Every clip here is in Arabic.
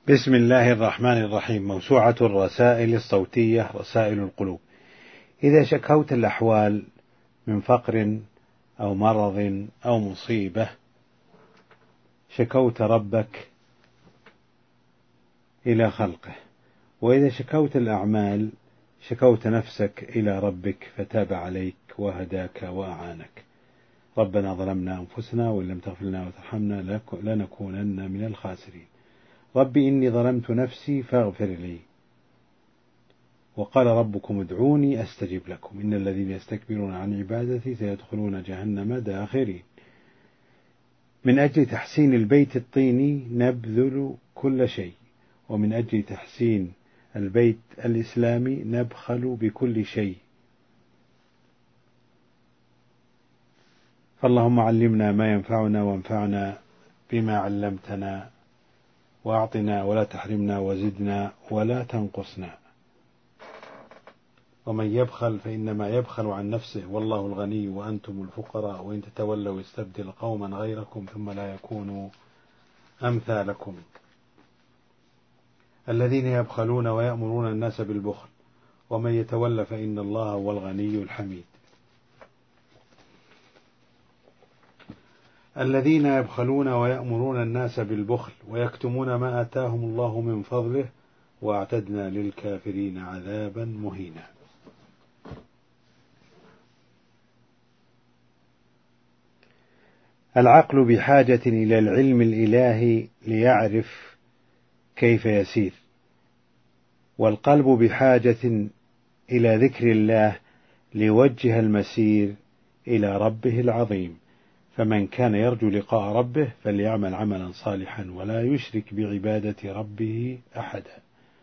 بسم الله الرحمن الرحيم. موسوعة الرسائل الصوتية رسائل القلوب. إذا شكوت الأحوال من فقر أو مرض أو مصيبة شكوت ربك إلى خلقه، وإذا شكوت الأعمال شكوت نفسك إلى ربك فتاب عليك وهداك وأعانك. ربنا ظلمنا أنفسنا وإن لم تغفر لنا وترحمنا لنكونن من الخاسرين. ربي إني ظلمت نفسي فاغفر لي. وقال ربكم ادعوني أستجب لكم إن الذين يستكبرون عن عبادتي سيدخلون جهنم داخرين. من أجل تحسين البيت الطيني نبذل كل شيء، ومن أجل تحسين البيت الإسلامي نبخل بكل شيء. فاللهم علمنا ما ينفعنا وانفعنا بما علمتنا، وأعطنا ولا تحرمنا، وزدنا ولا تنقصنا. ومن يبخل فإنما يبخل عن نفسه والله الغني وأنتم الفقراء وإن تتولوا يستبدل قوما غيركم ثم لا يكونوا أمثالكم. الذين يبخلون ويأمرون الناس بالبخل ومن يتولى فإن الله هو الغني الحميد. الذين يبخلون ويأمرون الناس بالبخل ويكتمون ما آتاهم الله من فضله وأعتدنا للكافرين عذابا مهينا. العقل بحاجة إلى العلم الإلهي ليعرف كيف يسير، والقلب بحاجة إلى ذكر الله ليوجه المسير إلى ربه العظيم. فمن كان يرجو لقاء ربه فليعمل عملا صالحا ولا يشرك بعبادة ربه أحدا.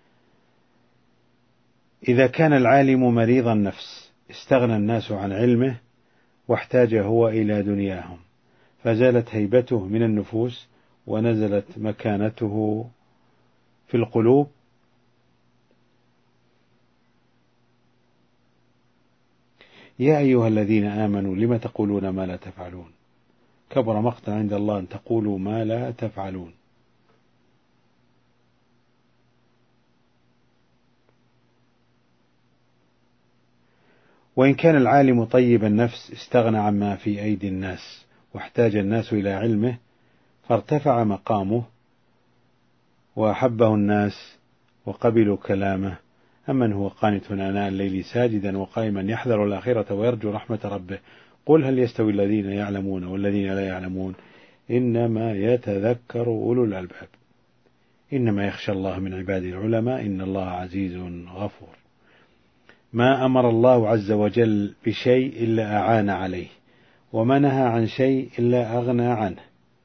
إذا كان العالم مريض النفس استغنى الناس عن علمه واحتاج هو إلى دنياهم، فزالت هيبته من النفوس ونزلت مكانته في القلوب. يا أيها الذين آمنوا لم تقولون ما لا تفعلون كبر مقتا عند الله أن تقولوا ما لا تفعلون. وإن كان العالم طيب النفس استغنى عما في أيدي الناس واحتاج الناس إلى علمه فارتفع مقامه وأحبه الناس وقبلوا كلامه. أمن هو قانت آناء الليل ساجدا وقائما يحذر الآخرة ويرجو رحمة ربه قل هل يستوي الذين يعلمون والذين لا يعلمون إنما يتذكر أولو الألباب. إنما يخشى الله من عباده العلماء إن الله عزيز غفور. ما أمر الله عز وجل بشيء إلا أعان عليه، وما نهى عن شيء إلا أغنى عنه.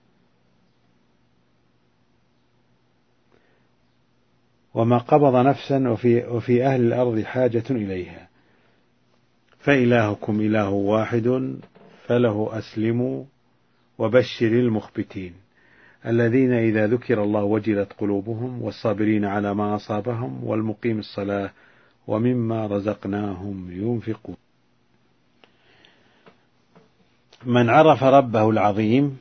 وما قبض نفسا وفي أهل الأرض حاجة إليها. فإلهكم إله واحد فله أسلموا وبشر المخبتين الذين إذا ذكر الله وجلت قلوبهم والصابرين على ما أصابهم والمقيم الصلاة ومما رزقناهم ينفقون. من عرف ربه العظيم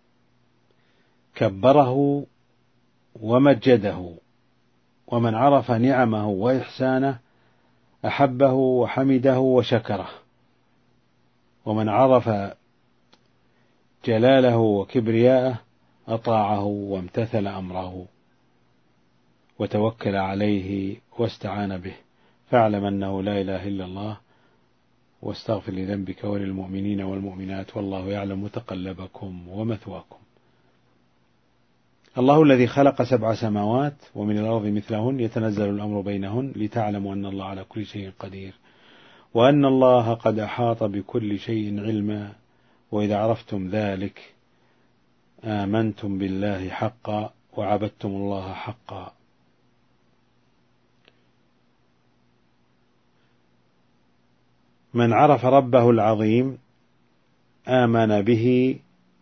كبره ومجده، ومن عرف نعمه وإحسانه أحبه وحمده وشكره، ومن عرف جلاله وكبرياءه أطاعه وامتثل أمره وتوكل عليه واستعان به. فاعلم أنه لا إله إلا الله واستغفر لذنبك وللمؤمنين والمؤمنات والله يعلم متقلبكم ومثواكم. الله الذي خلق 7 سماوات ومن الأرض مثلهن يتنزل الأمر بينهن لتعلموا أن الله على كل شيء قدير وأن الله قد أحاط بكل شيء علما وإذا عرفتم ذلك آمنتم بالله حقا وعبدتم الله حقا. من عرف ربه العظيم آمن به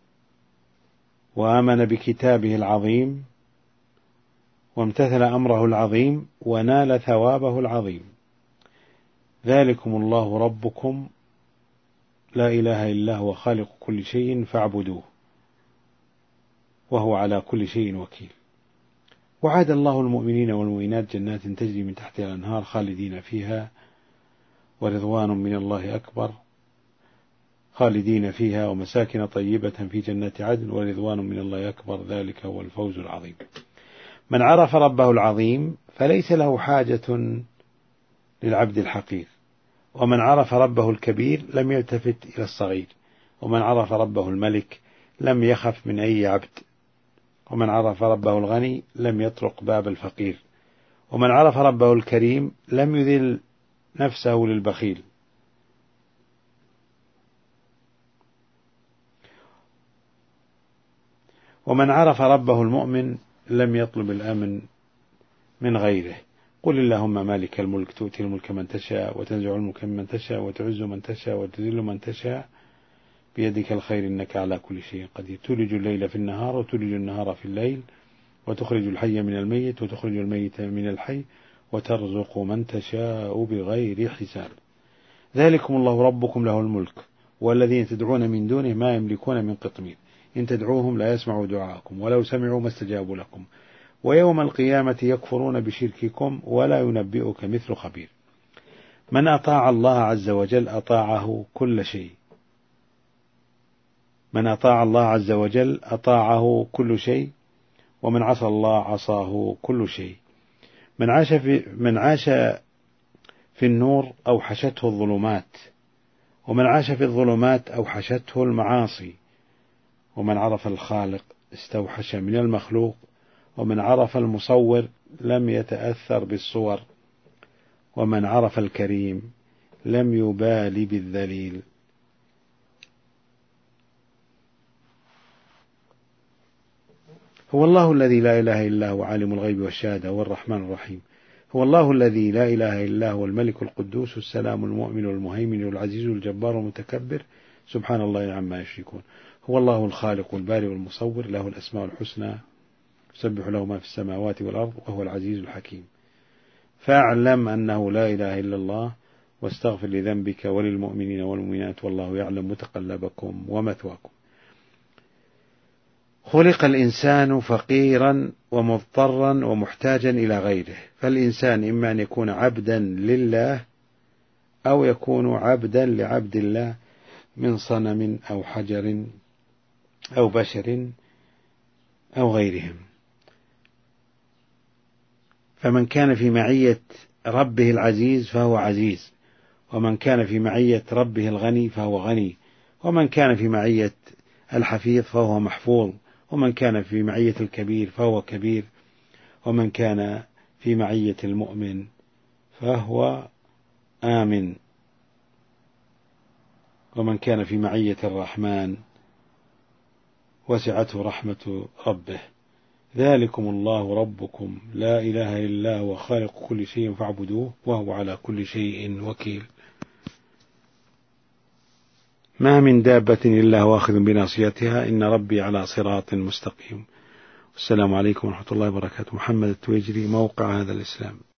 وآمن بكتابه العظيم وامتثل أمره العظيم ونال ثوابه العظيم. ذلكم الله ربكم لا إله إلا هو خالق كل شيء فاعبدوه وهو على كل شيء وكيل. وعد الله المؤمنين والمؤمنات جنات تجري من تحتها الأنهار خالدين فيها ورضوان من الله أكبر، خالدين فيها ومساكن طيبة في جنات عدن ورضوان من الله أكبر، ذلك هو الفوز العظيم. من عرف ربه العظيم فليس له حاجة للعبد الحقير، ومن عرف ربه الكبير لم يلتفت إلى الصغير، ومن عرف ربه الملك لم يخف من أي عبد، ومن عرف ربه الغني لم يطرق باب الفقير، ومن عرف ربه الكريم لم يذل نفسه للبخيل، ومن عرف ربه المؤمن لم يطلب الأمن من غيره. قل اللهم مالك الملك تؤتي الملك من تشاء وتنزع الملك من تشاء وتعز من تشاء وتذل من تشاء بيدك الخير إنك على كل شيء قدير، تولج الليل في النهار وتولج النهار في الليل وتخرج الحي من الميت وتخرج الميت من الحي وترزق من تشاء بغير حساب. ذلكم الله ربكم له الملك والذين تدعون من دونه ما يملكون من قطمير، إن تدعوهم لا يسمعوا دعاءكم ولو سمعوا ما استجابوا لكم، ويوم القيامة يكفرون بشرككم ولا ينبئك مثل خبير. من أطاع الله عز وجل أطاعه كل شيء، من أطاع الله عز وجل أطاعه كل شيء، ومن عصى الله عصاه كل شيء. من عاش في النور أوحشته الظلمات، ومن عاش في الظلمات أوحشته المعاصي، ومن عرف الخالق استوحش من المخلوق، ومن عرف المصور لم يتأثر بالصور، ومن عرف الكريم لم يبال بالذليل. هو الله الذي لا إله إلا هو عالم الغيب والشهادة هو الرحمن الرحيم. هو الله الذي لا إله إلا هو الملك القدوس السلام المؤمن المهيمن العزيز الجبار المتكبر سبحان الله عما يشركون. هو الله الخالق البارئ والمصور له الأسماء الحسنى يسبح له ما في السماوات والأرض وهو العزيز الحكيم. فاعلم أنه لا إله إلا الله واستغفر لذنبك وللمؤمنين والمؤمنات والله يعلم متقلبكم ومثواكم. خلق الإنسان فقيرا ومضطرا ومحتاجا إلى غيره، فالإنسان إما أن يكون عبدا لله أو يكون عبدا لعبد الله من صنم أو حجر أو بشر أو غيرهم. فمن كان في معية ربه العزيز فهو عزيز، ومن كان في معية ربه الغني فهو غني، ومن كان في معية الحفيظ فهو محفوظ، ومن كان في معية الكبير فهو كبير، ومن كان في معية المؤمن فهو آمن، ومن كان في معية الرحمن وسعته رحمة ربه. ذلكم الله ربكم لا إله إلا هو خالق كل شيء فاعبدوه وهو على كل شيء وكيل. ما من دابة إلا هو آخذ بناصيتها إن ربي على صراط مستقيم. السلام عليكم ورحمة الله وبركاته. محمد التويجري، موقع هذا الإسلام.